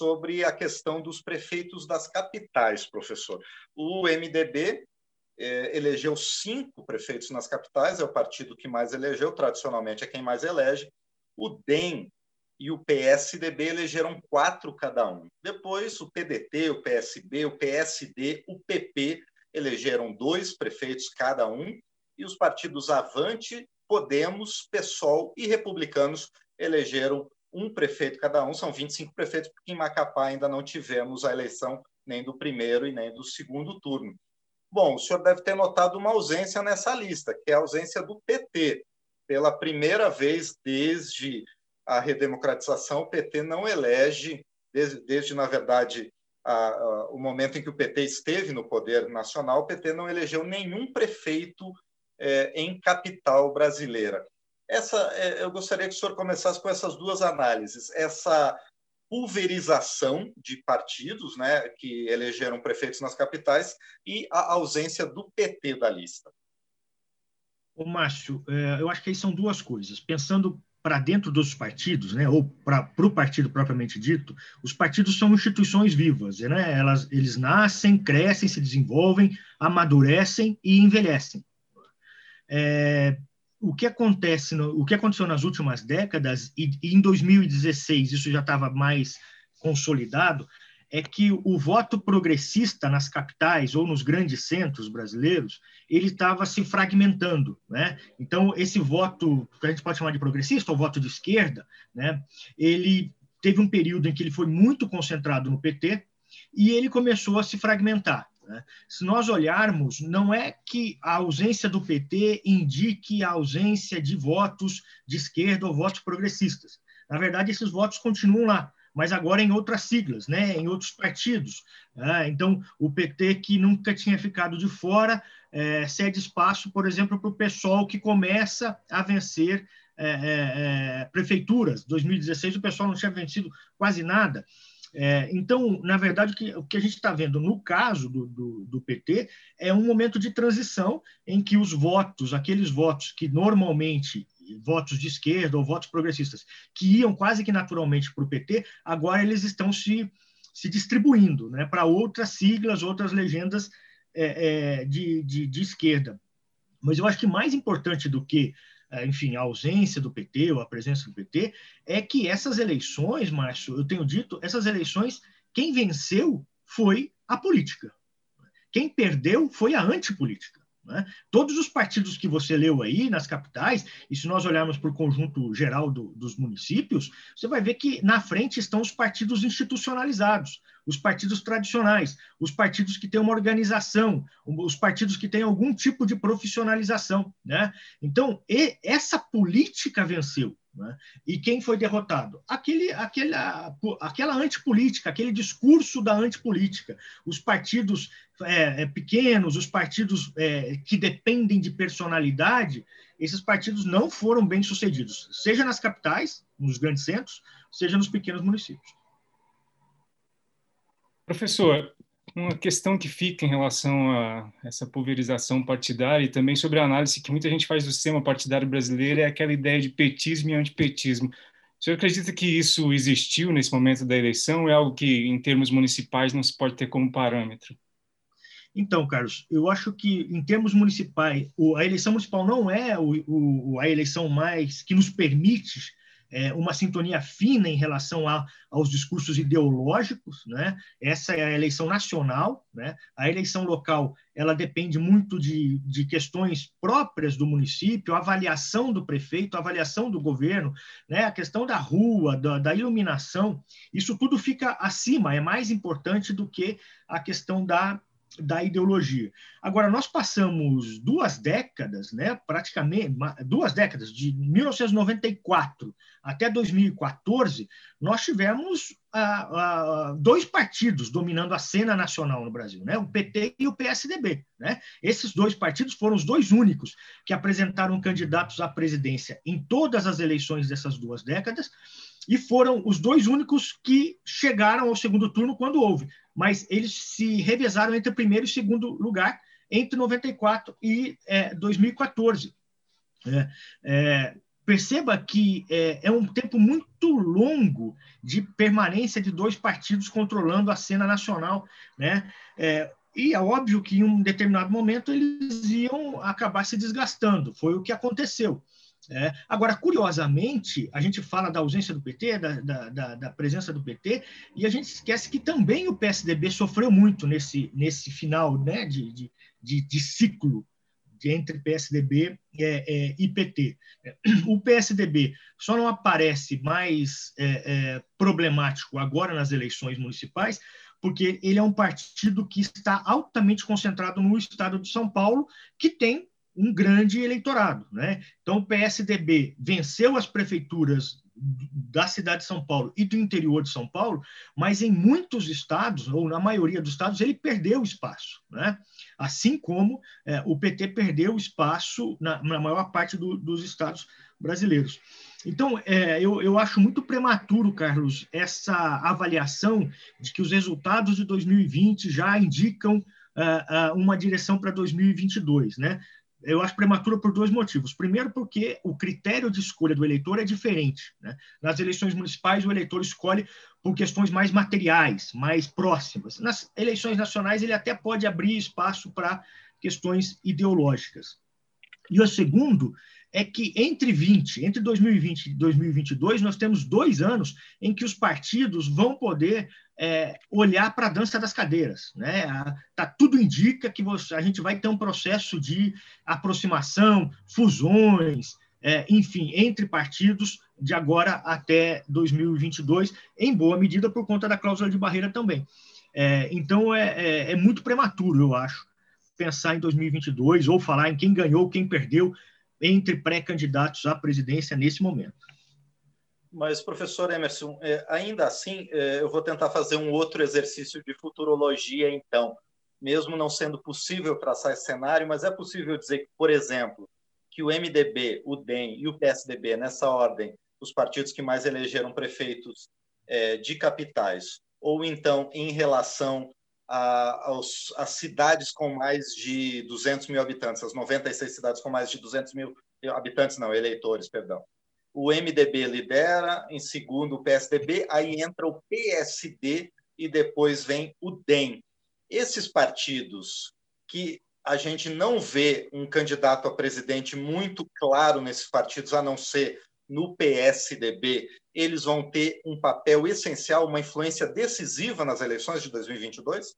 sobre a questão dos prefeitos das capitais, professor. O MDB elegeu 5 prefeitos nas capitais, é o partido que mais elegeu, tradicionalmente é quem mais elege. O DEM e o PSDB elegeram 4 cada um. Depois, o PDT, o PSB, o PSD, o PP elegeram 2 prefeitos cada um, e os partidos Avante, Podemos, PSOL e Republicanos elegeram 1 prefeito cada um. São 25 prefeitos, porque em Macapá ainda não tivemos a eleição nem do primeiro e nem do segundo turno. Bom, o senhor deve ter notado uma ausência nessa lista, que é a ausência do PT. Pela primeira vez desde a redemocratização, o PT não elege, desde na verdade, o momento em que o PT esteve no poder nacional, o PT não elegeu nenhum prefeito em capital brasileira. Eu gostaria que o senhor começasse com essas 2 análises. Essa pulverização de partidos, né, que elegeram prefeitos nas capitais, e a ausência do PT da lista. Ô, Márcio, eu acho que aí são 2 coisas. Pensando para dentro dos partidos, né, ou para o partido propriamente dito, os partidos são instituições vivas, né? Eles nascem, crescem, se desenvolvem, amadurecem e envelhecem. O que aconteceu nas últimas décadas, e em 2016 isso já estava mais consolidado, é que o voto progressista nas capitais ou nos grandes centros brasileiros, ele estava se fragmentando, né? Então, esse voto, que a gente pode chamar de progressista, ou voto de esquerda, né? Ele teve um período em que ele foi muito concentrado no PT e ele começou a se fragmentar. Se nós olharmos, não é que a ausência do PT indique a ausência de votos de esquerda ou votos progressistas. Na verdade, esses votos continuam lá, mas agora em outras siglas, né? Em outros partidos. Então, o PT, que nunca tinha ficado de fora, cede espaço, por exemplo, para o PSOL, que começa a vencer prefeituras. Em 2016, o PSOL não tinha vencido quase nada. Então, na verdade, o que a gente está vendo no caso do PT é um momento de transição em que os votos, aqueles votos que normalmente, votos de esquerda ou votos progressistas, que iam quase que naturalmente para o PT, agora eles estão se distribuindo, né, para outras siglas, outras legendas de esquerda. Mas eu acho que mais importante do que enfim, a ausência do PT ou a presença do PT, é que essas eleições, Márcio, eu tenho dito, essas eleições, quem venceu foi a política. Quem perdeu foi a antipolítica. Né? Todos os partidos que você leu aí nas capitais, e se nós olharmos para o conjunto geral dos municípios, você vai ver que na frente estão os partidos institucionalizados, os partidos tradicionais, os partidos que têm uma organização, os partidos que têm algum tipo de profissionalização. Né? Então, essa política venceu. Né? E quem foi derrotado? Aquela antipolítica, aquele discurso da antipolítica. Os partidos pequenos, os partidos que dependem de personalidade, esses partidos não foram bem sucedidos, seja nas capitais, nos grandes centros, seja nos pequenos municípios. Professor, uma questão que fica em relação a essa pulverização partidária e também sobre a análise que muita gente faz do sistema partidário brasileiro é aquela ideia de petismo e antipetismo. O senhor acredita que isso existiu nesse momento da eleição ou é algo que, em termos municipais, não se pode ter como parâmetro? Então, Carlos, eu acho que, em termos municipais, a eleição municipal não é a eleição mais que nos permite uma sintonia fina em relação aos discursos ideológicos, né? Essa é a eleição nacional, né? A eleição local, ela depende muito de questões próprias do município, a avaliação do prefeito, a avaliação do governo, né? A questão da rua, da iluminação, isso tudo fica acima, é mais importante do que a questão da ideologia. Agora, nós passamos 2 décadas, né, praticamente 2 décadas, de 1994 até 2014, nós tivemos 2 partidos dominando a cena nacional no Brasil, né, o PT e o PSDB. Né? Esses 2 partidos foram os 2 únicos que apresentaram candidatos à presidência em todas as eleições dessas 2 décadas, e foram os 2 únicos que chegaram ao segundo turno quando houve, mas eles se revezaram entre primeiro e segundo lugar entre 94 e 2014. perceba que é um tempo muito longo de permanência de dois partidos controlando a cena nacional, né? E é óbvio que em um determinado momento eles iam acabar se desgastando. Foi o que aconteceu. Agora, curiosamente, a gente fala da ausência do PT, da presença do PT, e a gente esquece que também o PSDB sofreu muito nesse final, né, de ciclo entre PSDB e PT. O PSDB só não aparece mais problemático agora nas eleições municipais, porque ele é um partido que está altamente concentrado no estado de São Paulo, que tem um grande eleitorado, né? Então, o PSDB venceu as prefeituras da cidade de São Paulo e do interior de São Paulo, mas em muitos estados, ou na maioria dos estados, ele perdeu espaço, né? Assim como o PT perdeu espaço na maior parte dos estados brasileiros. Então, eu acho muito prematuro, Carlos, essa avaliação de que os resultados de 2020 já indicam uma direção para 2022, né? Eu acho prematuro por dois motivos. Primeiro, porque o critério de escolha do eleitor é diferente, né? Nas eleições municipais, o eleitor escolhe por questões mais materiais, mais próximas. Nas eleições nacionais, ele até pode abrir espaço para questões ideológicas. E o segundo é que entre 2020 e 2022, nós temos 2 anos em que os partidos vão poder olhar para a dança das cadeiras, né? Tudo indica que a gente vai ter um processo de aproximação, fusões, enfim, entre partidos de agora até 2022, em boa medida por conta da cláusula de barreira também. Então, é muito prematuro, eu acho, pensar em 2022 ou falar em quem ganhou, quem perdeu entre pré-candidatos à presidência nesse momento. Mas, professor Emerson, ainda assim, eu vou tentar fazer um outro exercício de futurologia, então. Mesmo não sendo possível traçar esse cenário, mas é possível dizer que, por exemplo, que o MDB, o DEM e o PSDB, nessa ordem, os partidos que mais elegeram prefeitos de capitais, ou então em relação às cidades com mais de 200 mil habitantes, as 96 cidades com mais de 200 mil habitantes, não, eleitores, perdão. O MDB lidera, em segundo o PSDB, aí entra o PSD e depois vem o DEM. Esses partidos que a gente não vê um candidato a presidente muito claro nesses partidos, a não ser no PSDB, eles vão ter um papel essencial, uma influência decisiva nas eleições de 2022?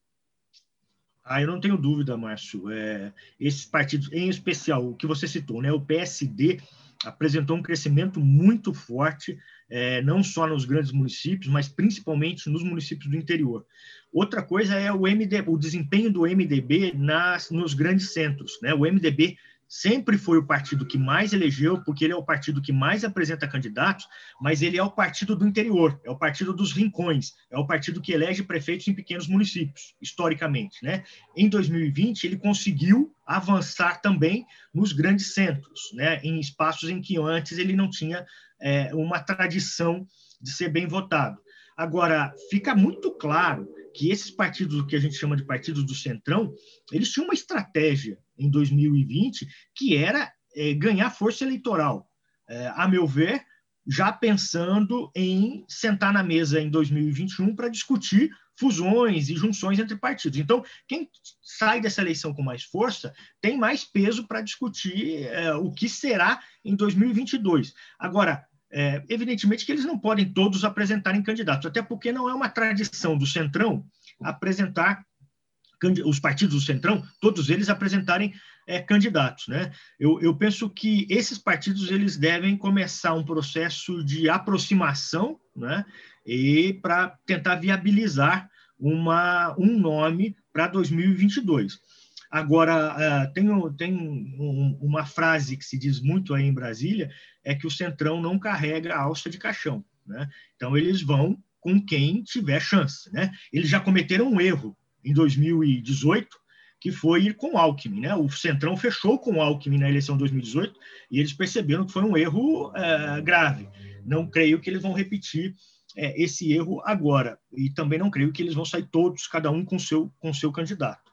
Eu não tenho dúvida, Márcio. Esses partidos, em especial, o que você citou, né, o PSD apresentou um crescimento muito forte, não só nos grandes municípios, mas principalmente nos municípios do interior. Outra coisa é o desempenho do MDB nos grandes centros, né? O MDB sempre foi o partido que mais elegeu, porque ele é o partido que mais apresenta candidatos, mas ele é o partido do interior, é o partido dos rincões, é o partido que elege prefeitos em pequenos municípios, historicamente, né? Em 2020, ele conseguiu avançar também nos grandes centros, né? Em espaços em que antes ele não tinha uma tradição de ser bem votado. Agora, fica muito claro que esses partidos, o que a gente chama de partidos do Centrão, eles tinham uma estratégia em 2020 que era ganhar força eleitoral. A meu ver, já pensando em sentar na mesa em 2021 para discutir fusões e junções entre partidos. Então, quem sai dessa eleição com mais força tem mais peso para discutir o que será em 2022. Agora, evidentemente que eles não podem todos apresentarem candidatos, até porque não é uma tradição do Centrão apresentar, os partidos do Centrão, todos eles apresentarem candidatos, né? Eu penso que esses partidos eles devem começar um processo de aproximação, né? E para tentar viabilizar um nome para 2022. Agora, tem uma frase que se diz muito aí em Brasília, é que o Centrão não carrega a alça de caixão, né? Então, eles vão com quem tiver chance, né? Eles já cometeram um erro em 2018, que foi ir com o Alckmin, né? O Centrão fechou com o Alckmin na eleição de 2018 e eles perceberam que foi um erro grave. Não creio que eles vão repetir esse erro agora. E também não creio que eles vão sair todos, cada um com seu candidato.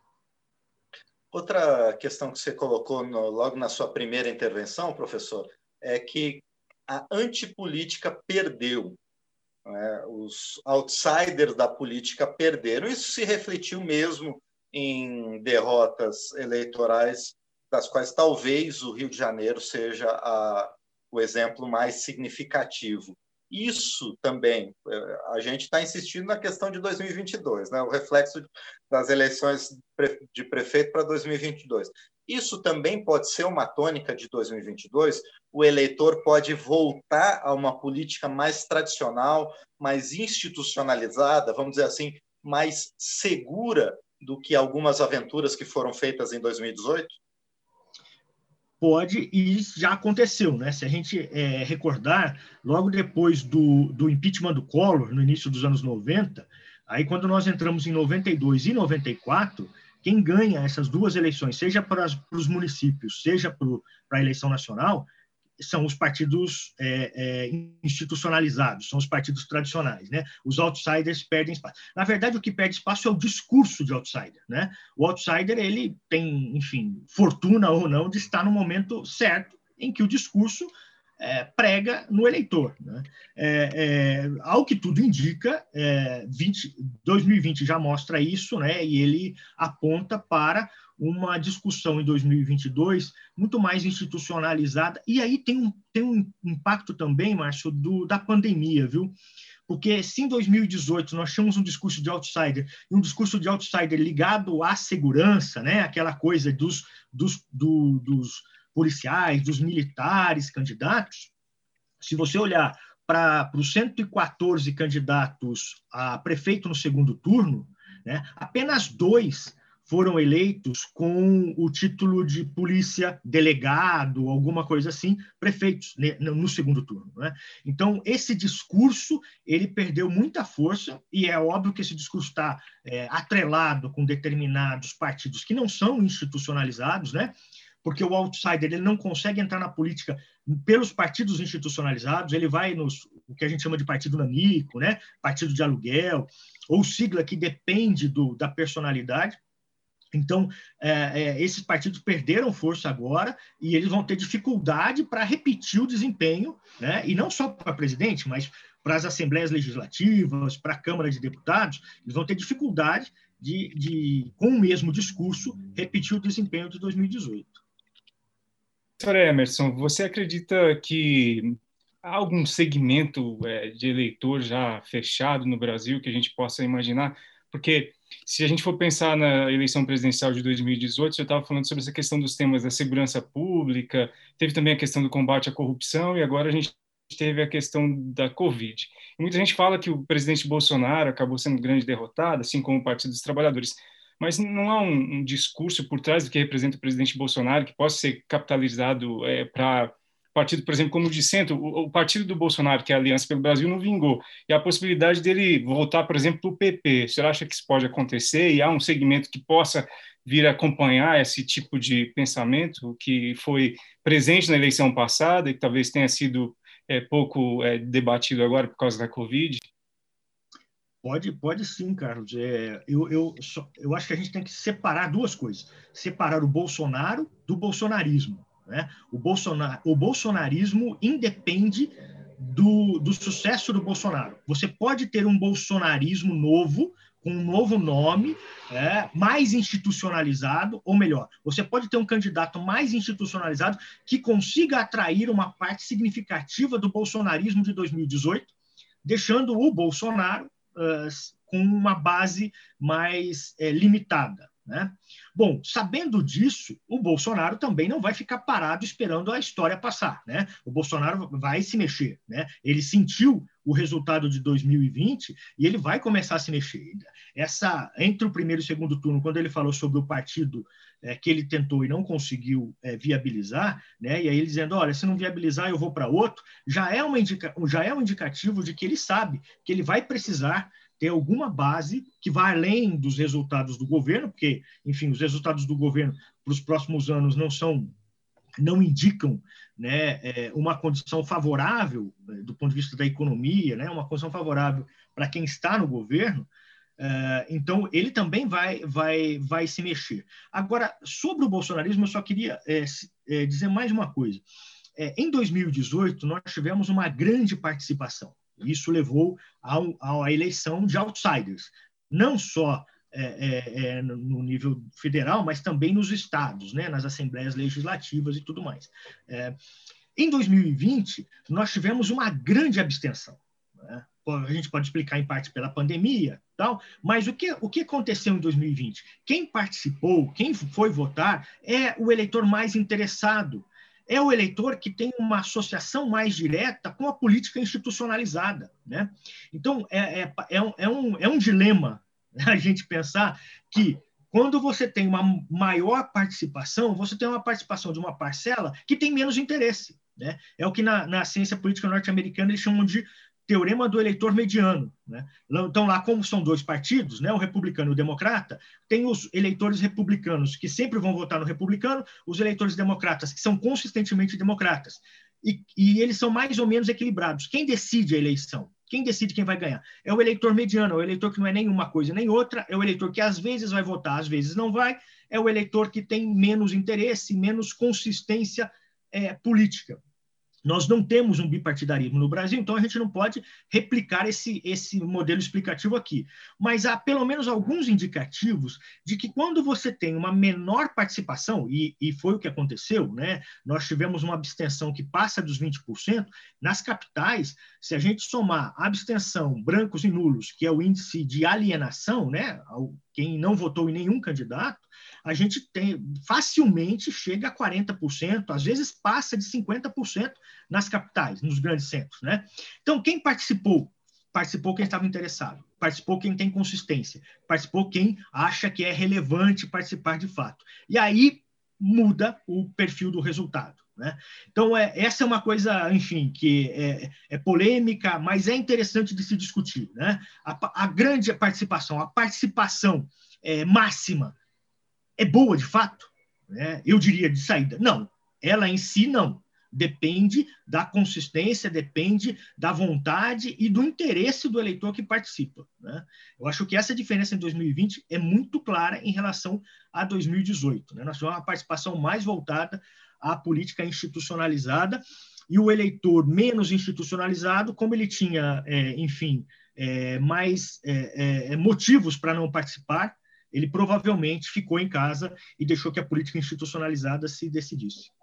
Outra questão que você colocou logo na sua primeira intervenção, professor, é que a antipolítica perdeu. Né? Os outsiders da política perderam. Isso se refletiu mesmo em derrotas eleitorais, das quais talvez o Rio de Janeiro seja o exemplo mais significativo. Isso também, a gente está insistindo na questão de 2022, né? O reflexo das eleições de prefeito para 2022. Isso também pode ser uma tônica de 2022. O eleitor pode voltar a uma política mais tradicional, mais institucionalizada, vamos dizer assim, mais segura do que algumas aventuras que foram feitas em 2018? Pode, e isso já aconteceu, né? Se a gente recordar, logo depois do impeachment do Collor, no início dos anos 90, aí quando nós entramos em 92 e 94, quem ganha essas duas eleições, seja para os municípios, seja para a eleição nacional, são os partidos institucionalizados, são os partidos tradicionais, né? Os outsiders perdem espaço. Na verdade, o que perde espaço é o discurso de outsider, né? O outsider, ele tem, enfim, fortuna ou não de estar no momento certo em que o discurso prega no eleitor, né? Ao que tudo indica, 2020 já mostra isso, né? E ele aponta para uma discussão em 2022 muito mais institucionalizada, e aí tem um impacto também, Márcio, da pandemia, viu? Porque se em 2018 nós tínhamos um discurso de outsider, e um discurso de outsider ligado à segurança, né? Aquela coisa dos policiais, dos militares candidatos, se você olhar para os 114 candidatos a prefeito no segundo turno, né, apenas 2 foram eleitos com o título de polícia delegado, alguma coisa assim, prefeitos no segundo turno, né? Então, esse discurso, ele perdeu muita força, e é óbvio que esse discurso está atrelado com determinados partidos que não são institucionalizados, né? Porque o outsider, ele não consegue entrar na política pelos partidos institucionalizados, ele vai o que a gente chama de partido nanico, né? Partido de aluguel, ou sigla que depende da personalidade. Então, esses partidos perderam força agora e eles vão ter dificuldade para repetir o desempenho, né? E não só para presidente, mas para as assembleias legislativas, para a Câmara de Deputados, eles vão ter dificuldade de com o mesmo discurso, repetir o desempenho de 2018. Professor Emerson, você acredita que há algum segmento de eleitor já fechado no Brasil que a gente possa imaginar? Porque se a gente for pensar na eleição presidencial de 2018, você estava falando sobre essa questão dos temas da segurança pública, teve também a questão do combate à corrupção e agora a gente teve a questão da Covid. E muita gente fala que o presidente Bolsonaro acabou sendo um grande derrotado, assim como o Partido dos Trabalhadores. Mas não há um discurso por trás do que representa o presidente Bolsonaro que possa ser capitalizado para partido, por exemplo, como o de centro. O partido do Bolsonaro, que é a Aliança pelo Brasil, não vingou. E a possibilidade dele voltar, por exemplo, para o PP. Você acha que isso pode acontecer? E há um segmento que possa vir a acompanhar esse tipo de pensamento que foi presente na eleição passada e que talvez tenha sido pouco debatido agora por causa da Covid? Pode sim, Carlos. Eu acho que a gente tem que separar duas coisas. Separar o Bolsonaro do bolsonarismo, né? O bolsonarismo independe do sucesso do Bolsonaro. Você pode ter um bolsonarismo novo, com um novo nome, mais institucionalizado, ou melhor, você pode ter um candidato mais institucionalizado que consiga atrair uma parte significativa do bolsonarismo de 2018, deixando o Bolsonaro com uma base mais limitada, né? Bom, sabendo disso, o Bolsonaro também não vai ficar parado esperando a história passar, né? O Bolsonaro vai se mexer, né? Ele sentiu o resultado de 2020 e ele vai começar a se mexer. Entre o primeiro e o segundo turno, quando ele falou sobre o partido que ele tentou e não conseguiu viabilizar, né? E aí ele dizendo, olha, se não viabilizar, eu vou para outro, já é um indicativo de que ele sabe que ele vai precisar ter alguma base que vá além dos resultados do governo, porque, enfim, os resultados do governo para os próximos anos não indicam, né, uma condição favorável do ponto de vista da economia, né, uma condição favorável para quem está no governo. Então, ele também vai se mexer. Agora, sobre o bolsonarismo, eu só queria dizer mais uma coisa. em 2018, nós tivemos uma grande participação. Isso levou à eleição de outsiders, não só no nível federal, mas também nos estados, né, nas assembleias legislativas e tudo mais. Em 2020, nós tivemos uma grande abstenção, né? A gente pode explicar em parte pela pandemia, tal, mas o que aconteceu em 2020? Quem participou, quem foi votar, é o eleitor mais interessado, é o eleitor que tem uma associação mais direta com a política institucionalizada, né? Então, é um dilema a gente pensar que, quando você tem uma maior participação, você tem uma participação de uma parcela que tem menos interesse, né? É o que na ciência política norte-americana eles chamam de teorema do eleitor mediano, né? Então, lá, como são dois partidos, né, o republicano e o democrata, tem os eleitores republicanos que sempre vão votar no republicano, os eleitores democratas que são consistentemente democratas. E eles são mais ou menos equilibrados. Quem decide a eleição? Quem decide quem vai ganhar? É o eleitor mediano, é o eleitor que não é nenhuma coisa nem outra, é o eleitor que às vezes vai votar, às vezes não vai, é o eleitor que tem menos interesse, menos consistência política. Nós não temos um bipartidarismo no Brasil, então a gente não pode replicar esse modelo explicativo aqui. Mas há pelo menos alguns indicativos de que, quando você tem uma menor participação, e foi o que aconteceu, né? Nós tivemos uma abstenção que passa dos 20%, nas capitais, se a gente somar a abstenção, brancos e nulos, que é o índice de alienação, né? Quem não votou em nenhum candidato, a gente facilmente chega a 40%, às vezes passa de 50% nas capitais, nos grandes centros, né? Então, quem participou? Participou quem estava interessado, participou quem tem consistência, participou quem acha que é relevante participar de fato. E aí muda o perfil do resultado, né? Então, essa é uma coisa, enfim, que é polêmica, mas é interessante de se discutir, né? A grande participação, a participação máxima, é boa de fato, né? Eu diria de saída. Não, ela em si não. Depende da consistência, depende da vontade e do interesse do eleitor que participa, né? Eu acho que essa diferença em 2020 é muito clara em relação a 2018, né? Nós tivemos uma participação mais voltada à política institucionalizada, e o eleitor menos institucionalizado, como ele tinha, enfim, mais motivos para não participar, ele provavelmente ficou em casa e deixou que a política institucionalizada se decidisse.